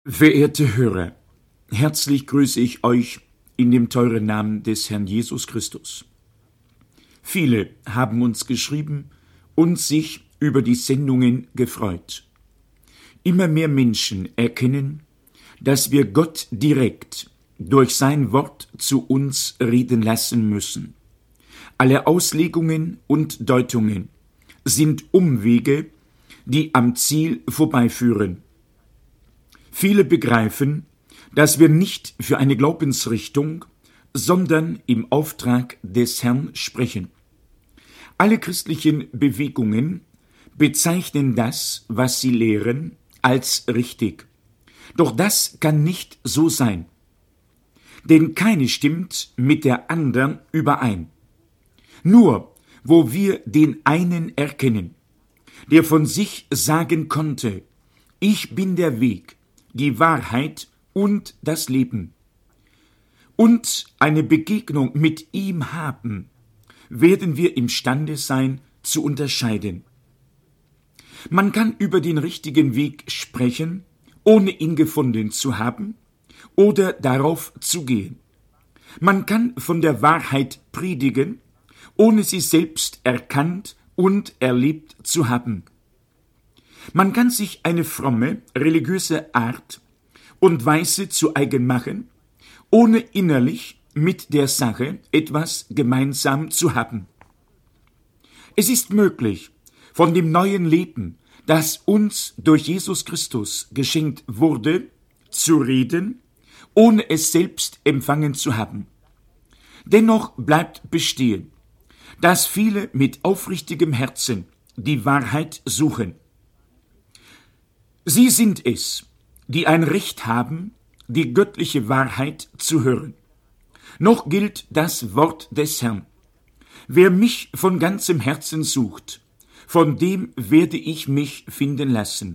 Verehrte Hörer, herzlich grüße ich euch in dem teuren Namen des Herrn Jesus Christus. Viele haben uns geschrieben und sich über die Sendungen gefreut. Immer mehr Menschen erkennen, dass wir Gott direkt durch sein Wort zu uns reden lassen müssen. Alle Auslegungen und Deutungen sind Umwege, die am Ziel vorbeiführen. Viele begreifen, dass wir nicht für eine Glaubensrichtung, sondern im Auftrag des Herrn sprechen. Alle christlichen Bewegungen bezeichnen das, was sie lehren, als richtig. Doch das kann nicht so sein. Denn keine stimmt mit der anderen überein. Nur, wo wir den einen erkennen, der von sich sagen konnte, ich bin der Weg, die Wahrheit und das Leben, und eine Begegnung mit ihm haben, werden wir imstande sein, zu unterscheiden. Man kann über den richtigen Weg sprechen, ohne ihn gefunden zu haben oder darauf zu gehen. Man kann von der Wahrheit predigen, ohne sie selbst erkannt und erlebt zu haben. Man kann sich eine fromme, religiöse Art und Weise zu eigen machen, ohne innerlich mit der Sache etwas gemeinsam zu haben. Es ist möglich, von dem neuen Leben, das uns durch Jesus Christus geschenkt wurde, zu reden, ohne es selbst empfangen zu haben. Dennoch bleibt bestehen, dass viele mit aufrichtigem Herzen die Wahrheit suchen. Sie sind es, die ein Recht haben, die göttliche Wahrheit zu hören. Noch gilt das Wort des Herrn. Wer mich von ganzem Herzen sucht, von dem werde ich mich finden lassen.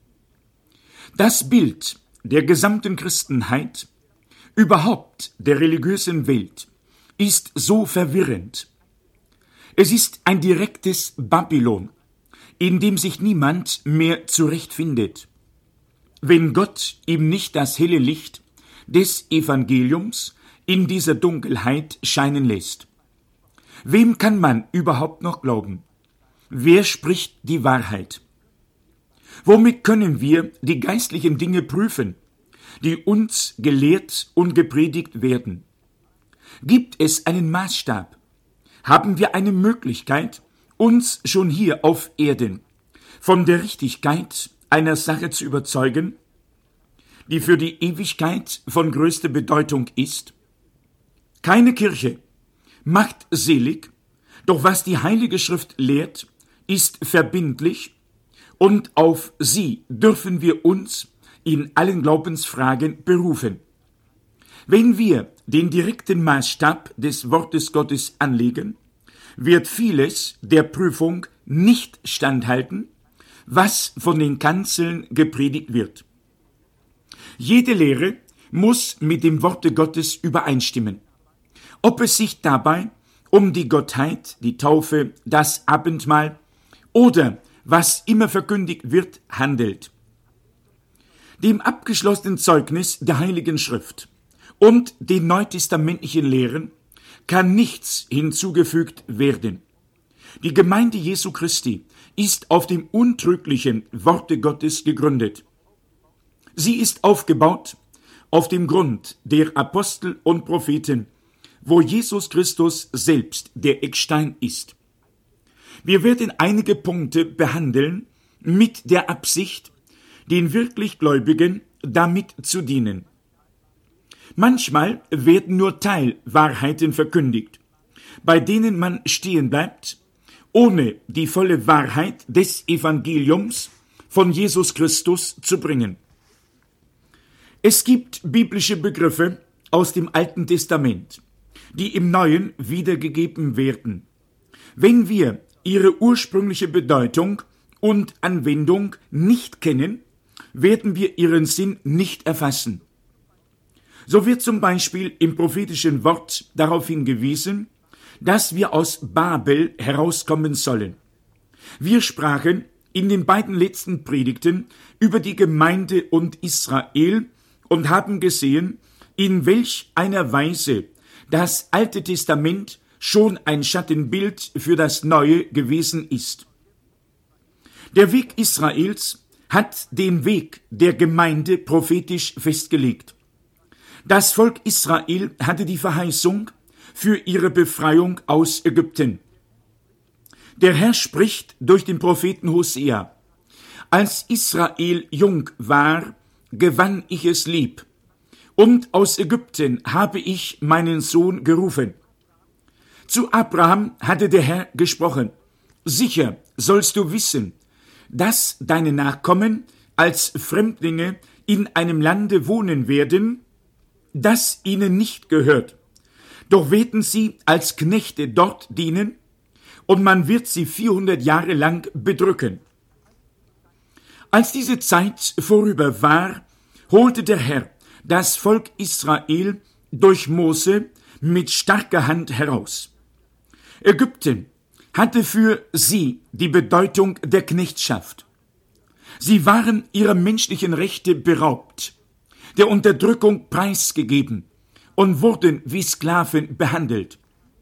Das Bild der gesamten Christenheit, überhaupt der religiösen Welt, ist so verwirrend. Es ist ein direktes Babylon, in dem sich niemand mehr zurechtfindet. Wenn Gott ihm nicht das helle Licht des Evangeliums in dieser Dunkelheit scheinen lässt. Wem kann man überhaupt noch glauben? Wer spricht die Wahrheit? Womit können wir die geistlichen Dinge prüfen, die uns gelehrt und gepredigt werden? Gibt es einen Maßstab? Haben wir eine Möglichkeit, uns schon hier auf Erden von der Richtigkeit einer Sache zu überzeugen, die für die Ewigkeit von größter Bedeutung ist? Keine Kirche macht selig, doch was die Heilige Schrift lehrt, ist verbindlich und auf sie dürfen wir uns in allen Glaubensfragen berufen. Wenn wir den direkten Maßstab des Wortes Gottes anlegen, wird vieles der Prüfung nicht standhalten, was von den Kanzeln gepredigt wird. Jede Lehre muss mit dem Worte Gottes übereinstimmen. Ob es sich dabei um die Gottheit, die Taufe, das Abendmahl oder was immer verkündigt wird, handelt. Dem abgeschlossenen Zeugnis der Heiligen Schrift und den neutestamentlichen Lehren kann nichts hinzugefügt werden. Die Gemeinde Jesu Christi ist auf dem untrüglichen Worte Gottes gegründet. Sie ist aufgebaut auf dem Grund der Apostel und Propheten, wo Jesus Christus selbst der Eckstein ist. Wir werden einige Punkte behandeln mit der Absicht, den wirklich Gläubigen damit zu dienen. Manchmal werden nur Teilwahrheiten verkündigt, bei denen man stehen bleibt, ohne die volle Wahrheit des Evangeliums von Jesus Christus zu bringen. Es gibt biblische Begriffe aus dem Alten Testament, die im Neuen wiedergegeben werden. Wenn wir ihre ursprüngliche Bedeutung und Anwendung nicht kennen, werden wir ihren Sinn nicht erfassen. So wird zum Beispiel im prophetischen Wort darauf hingewiesen, dass wir aus Babel herauskommen sollen. Wir sprachen, in den beiden letzten Predigten über die Gemeinde und Israel und haben gesehen, in welch einer Weise das Alte Testament schon ein Schattenbild für das Neue gewesen ist. Der Weg Israels hat den Weg der Gemeinde prophetisch festgelegt. Das Volk Israel hatte die Verheißung für ihre Befreiung aus Ägypten. Der Herr spricht durch den Propheten Hosea: Als Israel jung war, gewann ich es lieb, und aus Ägypten habe ich meinen Sohn gerufen. Zu Abraham hatte der Herr gesprochen: Sicher sollst du wissen, dass deine Nachkommen als Fremdlinge in einem Lande wohnen werden, das ihnen nicht gehört. Doch werden sie als Knechte dort dienen, und man wird sie 400 Jahre lang bedrücken. Als diese Zeit vorüber war, holte der Herr das Volk Israel durch Mose mit starker Hand heraus. Ägypten hatte für sie die Bedeutung der Knechtschaft. Sie waren ihrer menschlichen Rechte beraubt, der Unterdrückung preisgegeben und wurden wie Sklaven behandelt.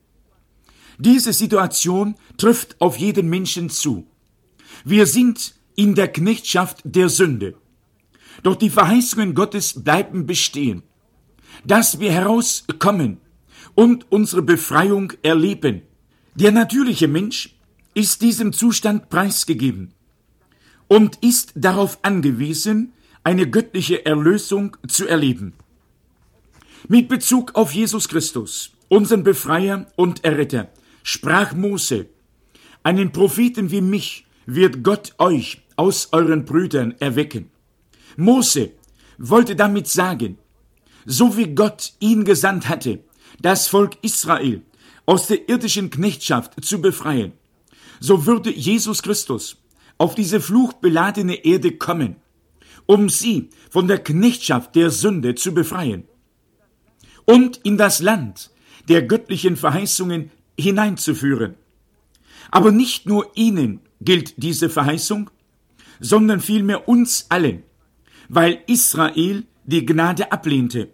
Diese Situation trifft auf jeden Menschen zu. Wir sind in der Knechtschaft der Sünde. Doch die Verheißungen Gottes bleiben bestehen, dass wir herauskommen und unsere Befreiung erleben. Der natürliche Mensch ist diesem Zustand preisgegeben und ist darauf angewiesen, eine göttliche Erlösung zu erleben. Mit Bezug auf Jesus Christus, unseren Befreier und Erretter, sprach Mose: Einen Propheten wie mich wird Gott euch aus euren Brüdern erwecken. Mose wollte damit sagen, so wie Gott ihn gesandt hatte, das Volk Israel aus der irdischen Knechtschaft zu befreien, so würde Jesus Christus auf diese fluchbeladene Erde kommen, um sie von der Knechtschaft der Sünde zu befreien und in das Land der göttlichen Verheißungen hineinzuführen. Aber nicht nur ihnen gilt diese Verheißung, sondern vielmehr uns allen, weil Israel die Gnade ablehnte.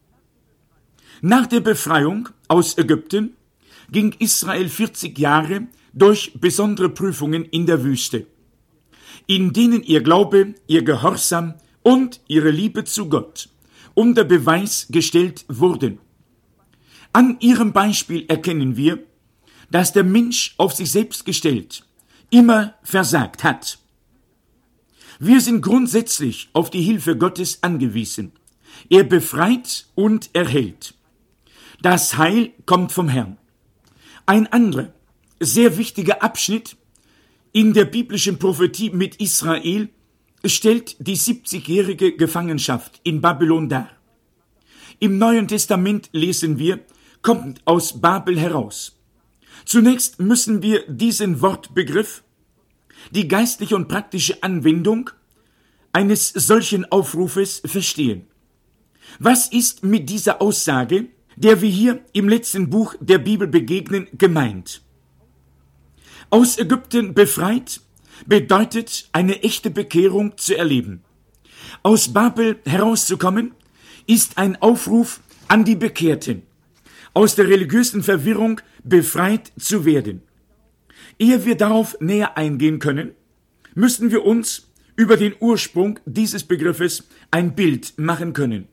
Nach der Befreiung aus Ägypten ging Israel 40 Jahre durch besondere Prüfungen in der Wüste, in denen ihr Glaube, ihr Gehorsam und ihre Liebe zu Gott unter Beweis gestellt wurden. An ihrem Beispiel erkennen wir, dass der Mensch auf sich selbst gestellt immer versagt hat. Wir sind grundsätzlich auf die Hilfe Gottes angewiesen. Er befreit und erhält. Das Heil kommt vom Herrn. Ein anderer, sehr wichtiger Abschnitt in der biblischen Prophetie mit Israel stellt die 70-jährige Gefangenschaft in Babylon dar. Im Neuen Testament lesen wir: Kommt aus Babel heraus. Zunächst müssen wir diesen Wortbegriff, die geistliche und praktische Anwendung eines solchen Aufrufes verstehen. Was ist mit dieser Aussage, der wir hier im letzten Buch der Bibel begegnen, gemeint? Aus Ägypten befreit bedeutet eine echte Bekehrung zu erleben. Aus Babel herauszukommen ist ein Aufruf an die Bekehrten, aus der religiösen Verwirrung befreit zu werden. Ehe wir darauf näher eingehen können, müssen wir uns über den Ursprung dieses Begriffes ein Bild machen können.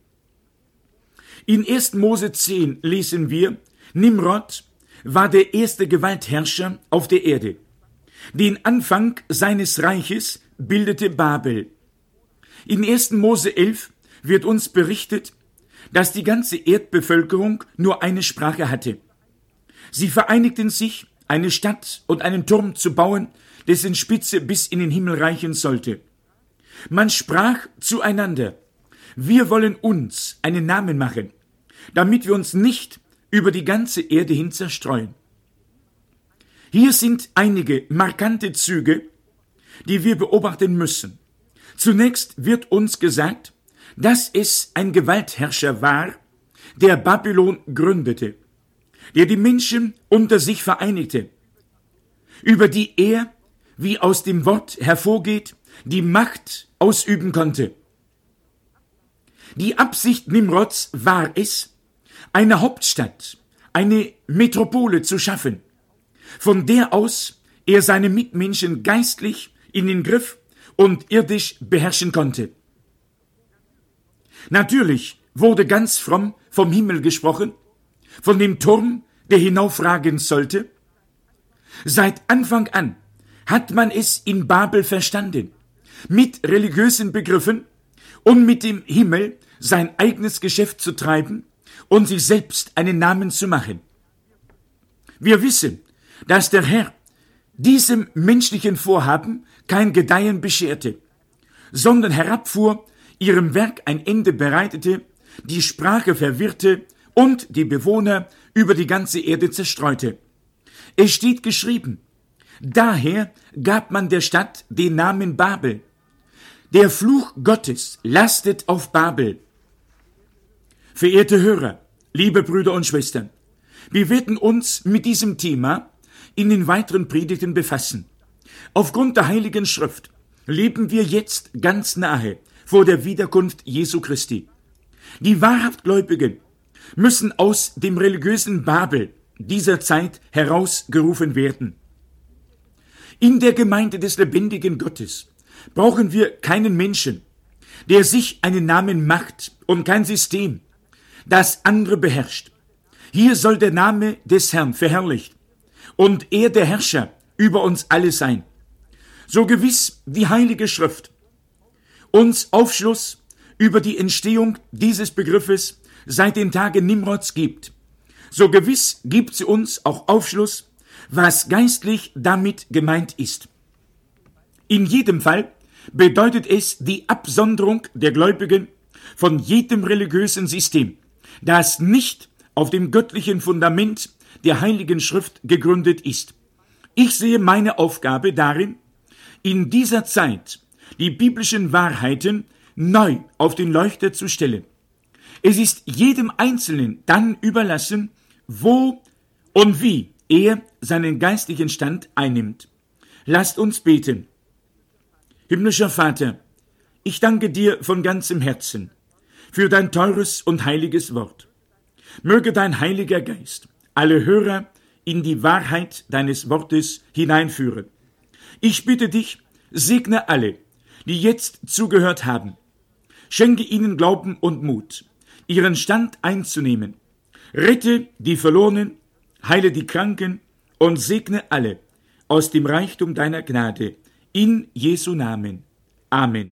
In 1. Mose 10 lesen wir: Nimrod war der erste Gewaltherrscher auf der Erde. Den Anfang seines Reiches bildete Babel. In 1. Mose 11 wird uns berichtet, dass die ganze Erdbevölkerung nur eine Sprache hatte. Sie vereinigten sich, eine Stadt und einen Turm zu bauen, dessen Spitze bis in den Himmel reichen sollte. Man sprach zueinander: Wir wollen uns einen Namen machen, damit wir uns nicht über die ganze Erde hin zerstreuen. Hier sind einige markante Züge, die wir beobachten müssen. Zunächst wird uns gesagt, dass es ein Gewaltherrscher war, der Babylon gründete, der die Menschen unter sich vereinigte, über die er wie aus dem Wort hervorgeht, die Macht ausüben konnte. Die Absicht Nimrods war es, eine Hauptstadt, eine Metropole zu schaffen, von der aus er seine Mitmenschen geistlich in den Griff und irdisch beherrschen konnte. Natürlich wurde ganz fromm vom Himmel gesprochen, von dem Turm, der hinaufragen sollte. Seit Anfang an hat man es in Babel verstanden, mit religiösen Begriffen und mit dem Himmel sein eigenes Geschäft zu treiben und sich selbst einen Namen zu machen. Wir wissen, dass der Herr diesem menschlichen Vorhaben kein Gedeihen bescherte, sondern herabfuhr, ihrem Werk ein Ende bereitete, die Sprache verwirrte und die Bewohner über die ganze Erde zerstreute. Es steht geschrieben, daher gab man der Stadt den Namen Babel. Der Fluch Gottes lastet auf Babel. Verehrte Hörer, liebe Brüder und Schwestern, wir werden uns mit diesem Thema in den weiteren Predigten befassen. Aufgrund der Heiligen Schrift leben wir jetzt ganz nahe vor der Wiederkunft Jesu Christi. Die wahrhaft Gläubigen müssen aus dem religiösen Babel dieser Zeit herausgerufen werden. In der Gemeinde des lebendigen Gottes brauchen wir keinen Menschen, der sich einen Namen macht und kein System, das andere beherrscht. Hier soll der Name des Herrn verherrlicht und er der Herrscher über uns alle sein. So gewiss die Heilige Schrift uns Aufschluss über die Entstehung dieses Begriffes seit den Tagen Nimrods gibt, so gewiss gibt sie uns auch Aufschluss, was geistlich damit gemeint ist. In jedem Fall bedeutet es die Absonderung der Gläubigen von jedem religiösen System, das nicht auf dem göttlichen Fundament der Heiligen Schrift gegründet ist. Ich sehe meine Aufgabe darin, in dieser Zeit die biblischen Wahrheiten neu auf den Leuchter zu stellen. Es ist jedem Einzelnen dann überlassen, wo und wie er seinen geistlichen Stand einnimmt. Lasst uns beten. Himmlischer Vater, ich danke dir von ganzem Herzen für dein teures und heiliges Wort. Möge dein Heiliger Geist alle Hörer in die Wahrheit deines Wortes hineinführen. Ich bitte dich, segne alle, die jetzt zugehört haben. Schenke ihnen Glauben und Mut, ihren Stand einzunehmen. Rette die Verlorenen, heile die Kranken und segne alle aus dem Reichtum deiner Gnade. In Jesu Namen. Amen.